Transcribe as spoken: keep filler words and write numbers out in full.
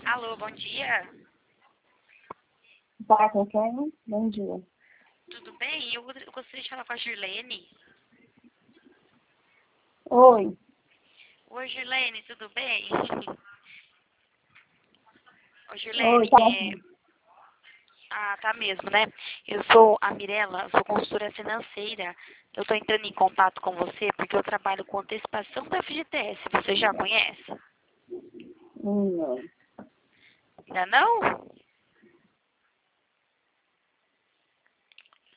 Alô, bom dia. Tá com quem? Bom dia. Tudo bem? Eu, eu gostaria de falar com a Girlene. Oi. Oi, Girlene, tudo bem? Ô, Oi, Girlene, tá é... aqui. Ah, tá mesmo, né? Eu sou a Mirella, sou consultora financeira. Eu estou entrando em contato com você porque eu trabalho com antecipação da F G T S. Você já conhece? Hum, Não. Ainda não?